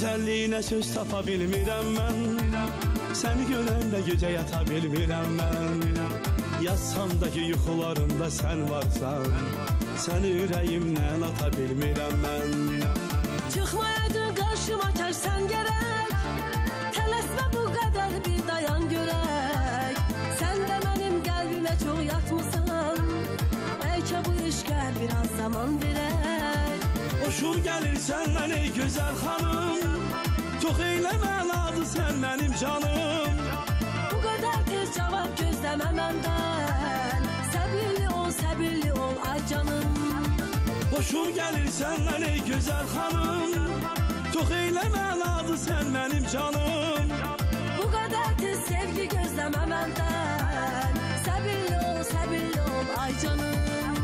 Gözəlliyinə söz tapa bilmirəm mən, səni görəndə gecə yata bilmirəm mən. Yatsam da ki yuxularımda sən varsan, səni ürəyimdən ata bilmirəm mən. Çıxmayaydın qarşıma kərsən gərək, tələsmə bu qədər bir dayan görək. Sən də mənim qəlbimə çox yatmısan, bəlkə bu işqə biraz zaman verək. Hoşum gəlir səndən ey gözəl xanım, çox eyləmənadı sən mənim canım. Bu qədər tez cavab gözləmə məndən, səbirli ol ay canım. Hoşum gəlir səndən ey gözəl xanım, çox eyləmənadı sən mənim canım. Bu qədər tez sevgi gözləmə məndən, səbirli ol ay canım.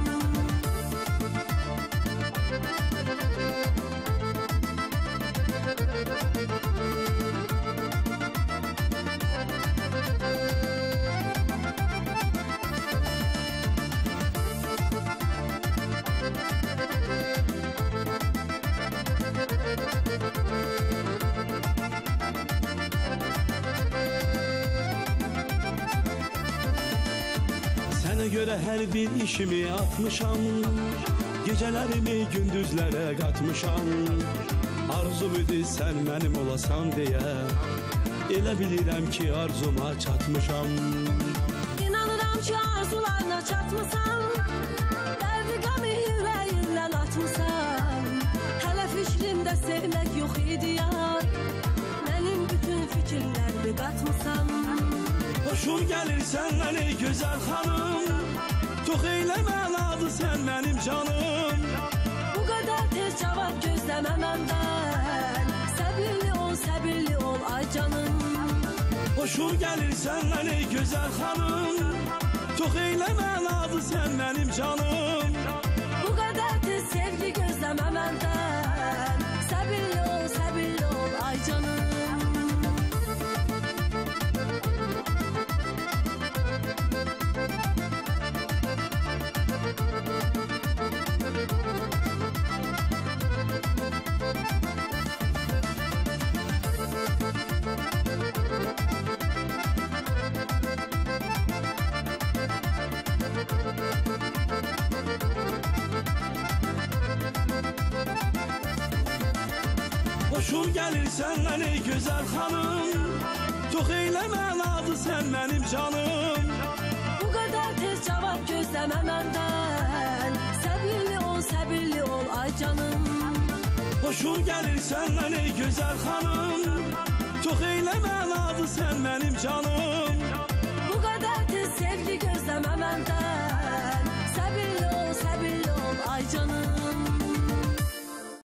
Sənə görə hər bir işimi atmışam, gecələrimi gündüzlərə qatmışam. Arzum idi sən mənim olasan deyə, elə bilirəm ki arzuma çatmışam. İnanıram ki arzularına çatmışam, dərdi qəmi ürəyindən atmışam. Hələ fikrimdə sevmək yox idi yar, mənim bütün fikirlərimi qatmışam. Hoşum gəlir səndən ey gözəl xanım, çox eyləmənadı sən mənim canım. Bu qədər tez cavab gözləmə məndən, səbirli ol ay canım. Hoşum gəlir səndən ey gözəl xanım, çox eyləmənadı sən mənim canım. Bu qədər tez sevgi gözləmə məndən, səbirli ol ay canım. Hoşum gəlir səndən ey gözəl xanım, çox eyləmənadı sən mənim canım. Bu qədər tez cavab gözləmə məndən, səbirli ol ay canım. Hoşum gəlir səndən ey gözəl xanım, çox eyləmənadı sən mənim canım.